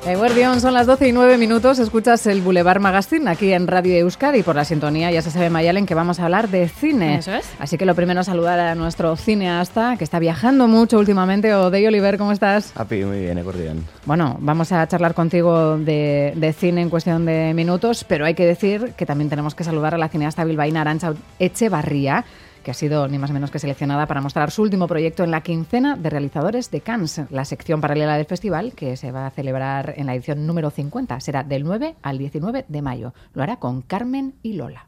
Guardión, son las 12:09, escuchas el Boulevard Magazine aquí en Radio Euskadi. Por la sintonía ya se sabe, Mayalen, que vamos a hablar de cine. Eso es. Así que lo primero es saludar a nuestro cineasta, que está viajando mucho últimamente. Odey Oliver, ¿cómo estás? Api, muy bien, Guardión. Bueno, vamos a charlar contigo de cine en cuestión de minutos, pero hay que decir que también tenemos que saludar a la cineasta bilbaína Arantxa Echevarría, que ha sido ni más menos que seleccionada para mostrar su último proyecto en la quincena de realizadores de Cannes, la sección paralela del festival, que se va a celebrar en la edición número 50. Será del 9 al 19 de mayo. Lo hará con Carmen y Lola.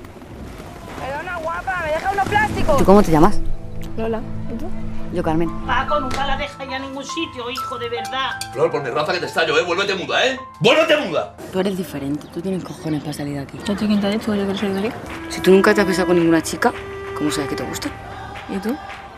Perdona, guapa, ¿me deja unos plásticos? ¿Tú cómo te llamas? Lola, ¿y tú? Yo, Carmen. Paco, nunca la deja ya a ningún sitio, hijo, de verdad. Flor, por mi raza que te estallo, Vuélvete muda, ¡Vuélvete muda! Tú eres diferente, tú tienes cojones para salir de aquí. ¿Yo te quién te ha dicho que yo quiero salir de aquí? Si tú nunca te has besado con ninguna chica, ¿cómo sabes que te gusta? ¿Y tú?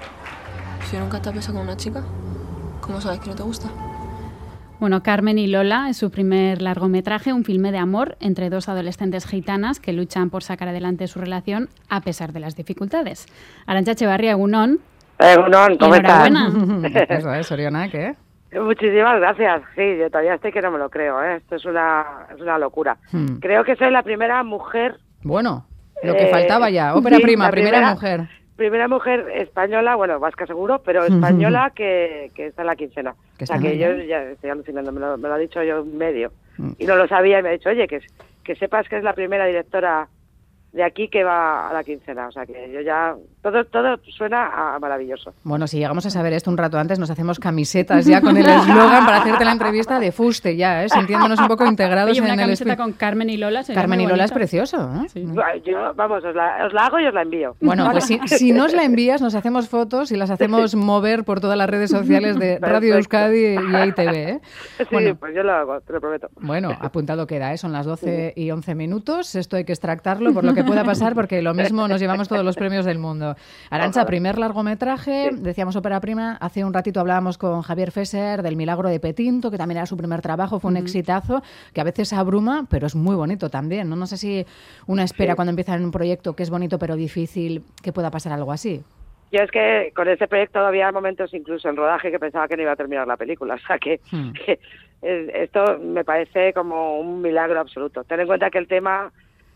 Si nunca te has besado con una chica, ¿cómo sabes que no te gusta? Bueno, Carmen y Lola es su primer largometraje, un filme de amor entre dos adolescentes gitanas que luchan por sacar adelante su relación a pesar de las dificultades. Arantxa Echevarría, egunon. Egunon, ¿cómo estás? Enhorabuena. Eso es, Orionak, ¿eh? Muchísimas gracias. Sí, yo todavía estoy que no me lo creo, ¿eh? Esto es una locura. Creo que soy la primera mujer... Bueno, lo que faltaba ya. Ópera sí, prima, primera mujer. Primera mujer española, bueno, vasca seguro, pero española que está en la quincena. Que o sea, está que muy yo bien. ya estoy alucinando, me lo ha dicho yo medio. Y no lo sabía y me ha dicho, oye, que sepas que es la primera directora de aquí que va a la quincena. O sea, que yo ya... Todo suena maravilloso. Bueno, si llegamos a saber esto un rato antes, nos hacemos camisetas ya con el eslogan para hacerte la entrevista de fuste ya, sintiéndonos un poco integrados Oye, una en el camiseta espíritu. con Carmen y Lola sería Carmen muy y Lola es bonito. precioso, ¿eh? Sí. Yo, vamos, os la hago y os la envío. Bueno, pues si nos la envías, nos hacemos fotos y las hacemos mover por todas las redes sociales de Radio Euskadi y ITV, ¿eh? Sí, Bueno, pues yo lo hago, te lo prometo. bueno, apuntado queda, ¿eh? Son las 12:11. Esto hay que extractarlo por lo que pueda pasar, porque lo mismo nos llevamos todos los premios del mundo. Arantxa, primer largometraje, decíamos ópera prima. Hace un ratito hablábamos con Javier Fesser del Milagro de Petinto, que también era su primer trabajo, fue un exitazo, que a veces abruma, pero es muy bonito también, ¿no? No sé si una espera cuando empieza en un proyecto que es bonito pero difícil, que pueda pasar algo así. Yo es que con ese proyecto había momentos incluso en rodaje que pensaba que no iba a terminar la película, o sea que esto me parece como un milagro absoluto. Ten en cuenta que el tema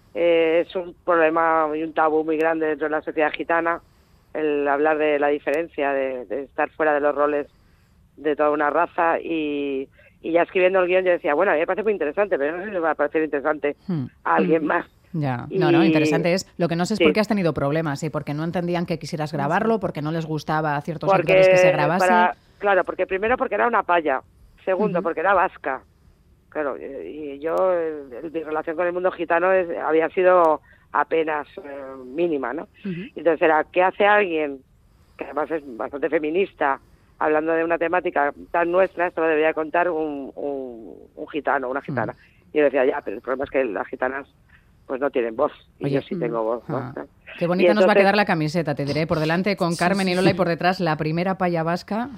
es un problema y un tabú muy grande dentro de la sociedad gitana, el hablar de la diferencia, de estar fuera de los roles de toda una raza y ya escribiendo el guión yo decía, bueno, a mí me parece muy interesante, pero no sé si me va a parecer interesante a alguien más. Ya, Y- no, interesante es. Lo que no sé es Sí. por qué has tenido problemas, ¿sí? Porque no entendían que quisieras grabarlo, porque no les gustaba a ciertos Porque actores que se grabase. Claro, porque primero porque era una paya, segundo porque era vasca. Claro, y yo, mi relación con el mundo gitano había sido apenas mínima, ¿no? Entonces era, ¿qué hace alguien, que además es bastante feminista, hablando de una temática tan nuestra? Esto lo debería contar un gitano, una gitana. Y yo decía, ya, pero el problema es que las gitanas pues no tienen voz, y Oye, yo sí tengo voz, ¿no? Ah, qué bonita Y nos va a entonces- quedar la camiseta, te diré. Por delante con Carmen y Lola y por detrás la primera paya vasca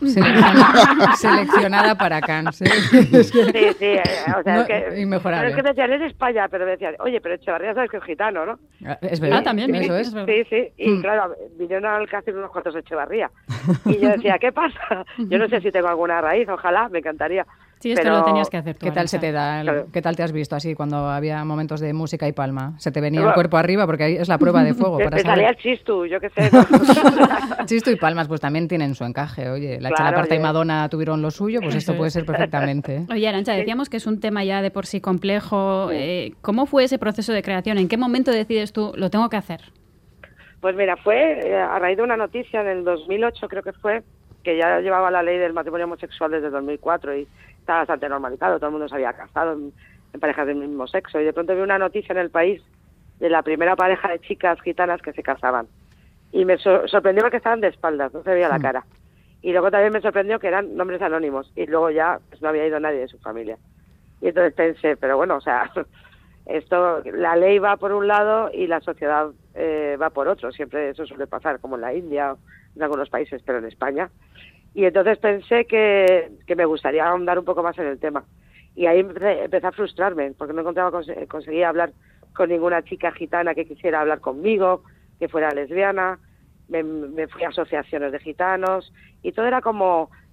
seleccionada para Cannes. Es que- Sí, sí, o sea, No, es que... inmejorable. Pero es que me decían, eres España, pero me decían, oye, pero Echevarría sabes que es gitano, ¿no? Es verdad, también, eso es. verdad. Sí, sí, y claro, vinieron al casting unos cuantos de Echevarría. Y yo decía, ¿qué pasa? Yo no sé si tengo alguna raíz, ojalá, me encantaría. Sí, esto pero... lo tenías que hacer tú, ¿Qué tal se Arantxa. te da? Claro. ¿Qué tal te has visto así cuando había momentos de música y palma? ¿Se te venía el cuerpo arriba? Porque ahí es la prueba de fuego. Me Para salía saber. el chistu, yo qué sé. ¿no? Chisto y palmas pues también tienen su encaje. Oye, la Claro, Chalaparta y oye. Madonna tuvieron lo suyo, pues esto puede ser perfectamente, ¿eh? Oye, Arantxa, decíamos que es un tema ya de por sí complejo. ¿Cómo fue ese proceso de creación? ¿En qué momento decides tú, lo tengo que hacer? Pues mira, fue a raíz de una noticia en el 2008, creo que fue, que ya llevaba la ley del matrimonio homosexual desde 2004 y estaba bastante normalizado, todo el mundo se había casado en parejas del mismo sexo, y de pronto vi una noticia en El País de la primera pareja de chicas gitanas que se casaban. Y me sorprendió porque estaban de espaldas, no se veía la cara. Y luego también me sorprendió que eran nombres anónimos, y luego ya pues, no había ido nadie de su familia. Y entonces pensé, pero bueno, o sea, esto, la ley va por un lado y la sociedad va por otro. Siempre eso suele pasar, como en la India o en algunos países, pero en España. Y entonces pensé que me gustaría ahondar un poco más en el tema. Y ahí empecé a frustrarme, porque no conseguía hablar con ninguna chica gitana que quisiera hablar conmigo, que fuera lesbiana. Me fui a asociaciones de gitanos, y todo era como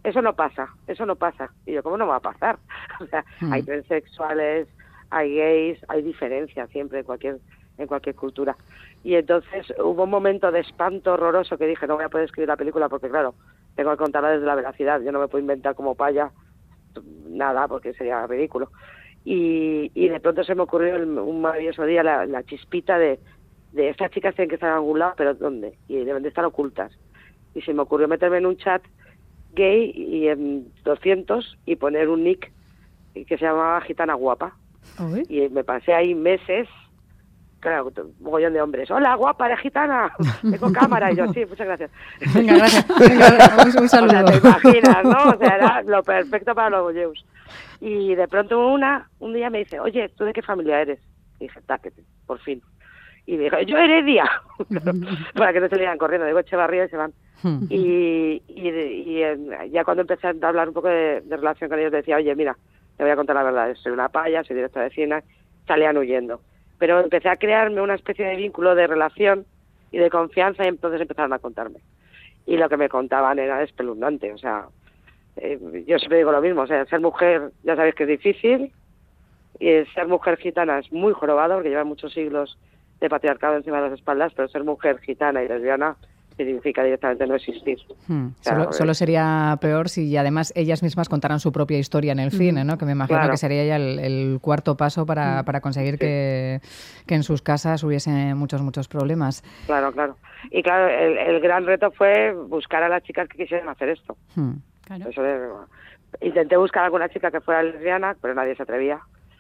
eso no pasa. Y yo, ¿cómo no va a pasar? O sea, hay transexuales, hay gays, hay diferencias siempre en cualquier cultura. Y entonces hubo un momento de espanto horroroso que dije, no voy a poder escribir la película porque, claro, tengo que contarla desde la veracidad. Yo no me puedo inventar como paya nada porque sería ridículo. Y de pronto se me ocurrió un maravilloso día la chispita de estas chicas tienen que estar en algún lado, pero ¿dónde? Y deben de estar ocultas. Y se me ocurrió meterme en un chat gay y en 200 y poner un nick que se llamaba Gitana Guapa. Uy. Y me pasé ahí meses, claro, un mogollón de hombres. Hola, guapa, eres gitana, tengo cámara. Y yo, sí, muchas gracias. Venga, gracias. Venga, un saludo. O sea, te imaginas, ¿no? O sea, era lo perfecto para los bolleus. Y de pronto un día me dice, oye, ¿tú de qué familia eres? Y dije, táquete, por fin. Y me dijo, yo Heredia. Para que no se le iban corriendo, digo Echevarría y se van. Y ya cuando empecé a hablar un poco de relación con ellos, decía, oye, mira, te voy a contar la verdad, soy una paya, soy directora de cine, salían huyendo. Pero empecé a crearme una especie de vínculo de relación y de confianza y entonces empezaron a contarme. Y lo que me contaban era espeluznante, o sea, yo siempre digo lo mismo, o sea, ser mujer ya sabéis que es difícil y ser mujer gitana es muy jorobado porque lleva muchos siglos de patriarcado encima de las espaldas, pero ser mujer gitana y lesbiana significa directamente no existir. O sea, solo sería peor si además ellas mismas contaran su propia historia en el cine, ¿no? Que me imagino que sería ya el cuarto paso para conseguir que en sus casas hubiese muchos problemas. Claro. Y claro, el gran reto fue buscar a las chicas que quisieran hacer esto. Claro. Intenté buscar a alguna chica que fuera lesbiana, pero nadie se atrevía.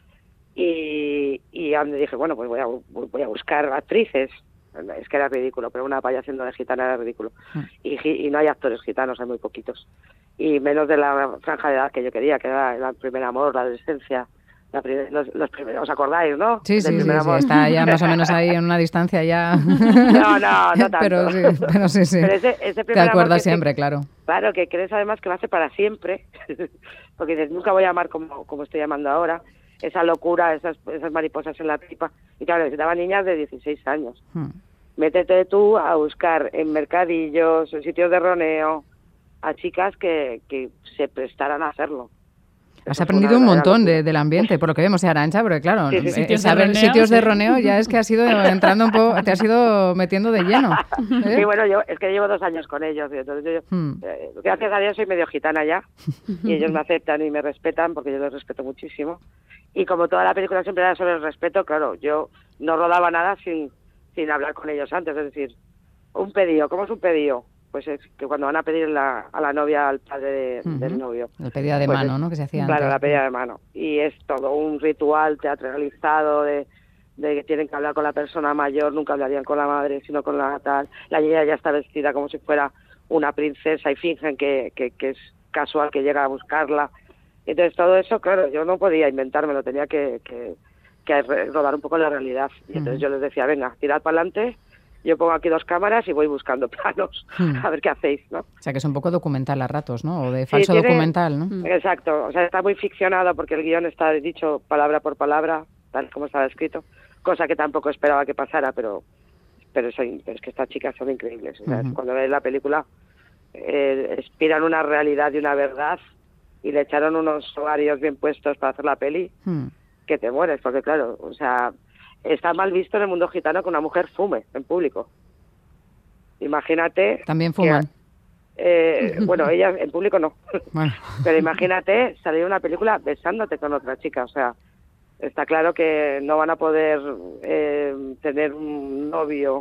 Y dije, bueno, pues voy a buscar actrices. Es que era ridículo, pero una paya siendo de gitana era ridículo. Y no hay actores gitanos, hay muy poquitos. Y menos de la franja de edad que yo quería, que era el primer amor, la adolescencia, los primeros, ¿os acordáis, no? Sí, está ya más o menos ahí en una distancia ya. No tanto. Pero sí. Pero ese te acuerdas siempre, claro. Claro, que crees además que va a ser para siempre, porque dices, nunca voy a amar como estoy amando ahora. Esa locura, esas mariposas en la tripa. Y claro, necesitaba niñas de 16 años. Métete tú a buscar en mercadillos, en sitios de roneo, a chicas que se prestaran a hacerlo. Has aprendido un montón del ambiente, por lo que vemos, Arantxa, porque claro, saber sitios de roneo ya es que has ido entrando un poco, te has ido metiendo de lleno. Sí, bueno, es que llevo 2 años con ellos, y entonces gracias a Dios soy medio gitana ya, y ellos me aceptan y me respetan, porque yo los respeto muchísimo. Y como toda la película siempre era sobre el respeto, claro, yo no rodaba nada sin hablar con ellos antes, es decir, un pedido, ¿cómo es un pedido? Pues es que cuando van a pedir a la novia al padre del novio. La pedida de mano, ¿no? Que se hacía antes. Claro, la pedida de mano. Y es todo un ritual teatralizado de que tienen que hablar con la persona mayor, nunca hablarían con la madre, sino con la tal. La niña ya está vestida como si fuera una princesa y fingen que es casual que llega a buscarla. Entonces todo eso, claro, yo no podía inventármelo, tenía que rodar un poco la realidad. Y entonces yo les decía, venga, tirad para adelante. Yo pongo aquí 2 cámaras y voy buscando planos, a ver qué hacéis, ¿no? O sea, que es un poco documental a ratos, ¿no? O de falso documental, ¿no? Exacto. O sea, está muy ficcionado porque el guión está dicho palabra por palabra, tal como estaba escrito, cosa que tampoco esperaba que pasara, pero es que estas chicas son increíbles. O sea, cuando ves la película, expiran una realidad y una verdad y le echaron unos ovarios bien puestos para hacer la peli, que te mueres, porque claro, o sea... Está mal visto en el mundo gitano que una mujer fume en público. Imagínate... También fuman. Bueno, ellas en público no. Bueno. Pero imagínate salir de una película besándote con otra chica. O sea, está claro que no van a poder tener un novio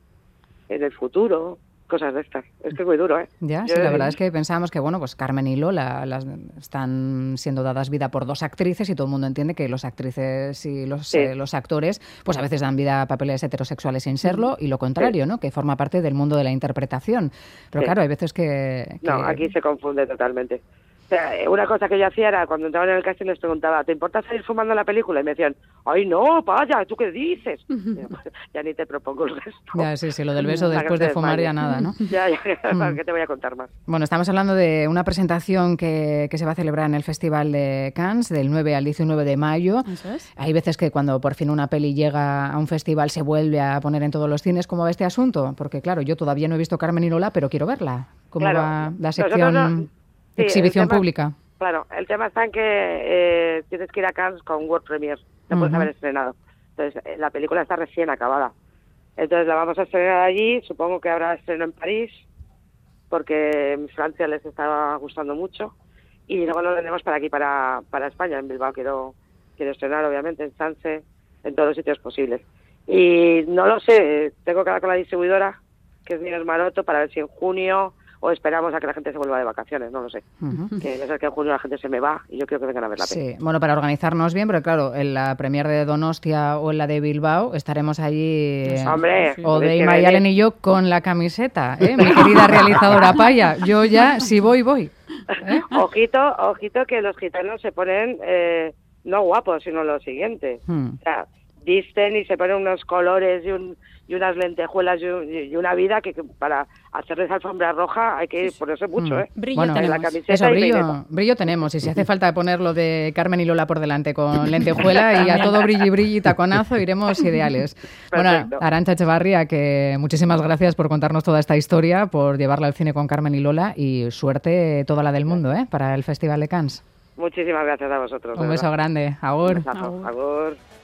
en el futuro. Cosas de estas. Es que es muy duro, ¿eh? Ya, sí, la verdad es que pensábamos que, bueno, pues Carmen y Lola están siendo dadas vida por 2 actrices y todo el mundo entiende que los actrices y los actores, pues a veces dan vida a papeles heterosexuales sin serlo y lo contrario, ¿no? Que forma parte del mundo de la interpretación. Pero claro, hay veces que... No, aquí se confunde totalmente. O sea, una cosa que yo hacía era, cuando entraban en el casting les preguntaba, ¿te importa salir fumando en la película? Y me decían, ¡ay no, vaya! ¿Tú qué dices? Ya ni te propongo el resto. Ya, sí, lo del beso después de fumar ya nada, ¿no? Ya, ¿qué te voy a contar más? Bueno, estamos hablando de una presentación que se va a celebrar en el Festival de Cannes del 9 al 19 de mayo. Eso es. Hay veces que cuando por fin una peli llega a un festival se vuelve a poner en todos los cines. ¿Cómo va este asunto? Porque claro, yo todavía no he visto Carmen y Lola, pero quiero verla. ¿Cómo va la sección...? Sí, exhibición el tema- pública. Claro, el tema está en que tienes que ir a Cannes con World Premiere, no puedes haber estrenado. Entonces, la película está recién acabada. Entonces, la vamos a estrenar allí, supongo que habrá estreno en París, porque en Francia les estaba gustando mucho. Y luego lo vendremos para aquí, para España, en Bilbao quiero estrenar, obviamente, en Sanse, en todos los sitios posibles. Y no lo sé, tengo que hablar con la distribuidora, que es Miguel Maroto, para ver si en junio o esperamos a que la gente se vuelva de vacaciones, no lo sé. Que debe ser que en junio la gente se me va y yo quiero que vengan a ver la peli. Sí, bueno, para organizarnos bien, porque claro, en la premier de Donostia o en la de Bilbao estaremos allí, Hombre, o tenéis de que Mayalen venir. y yo con la camiseta, mi querida realizadora Paya. Yo ya, si voy. Ojito que los gitanos se ponen no guapos, sino lo siguiente. O sea, visten y se ponen unos colores y unas lentejuelas y una vida que para hacerles alfombra roja hay que ponerse mucho, ¿eh? Brillo Bueno, tenemos. La camiseta Eso, y peineta. brillo tenemos. Y si hace falta ponerlo de Carmen y Lola por delante con lentejuela y a todo brilli y taconazo, iremos ideales. Bueno, Perfecto. Arantxa Etxebarria, que muchísimas gracias por contarnos toda esta historia, por llevarla al cine con Carmen y Lola, y suerte toda la del mundo, para el Festival de Cannes. Muchísimas gracias a vosotros. Un de beso verdad. grande. Agur. Un besazo. Agur.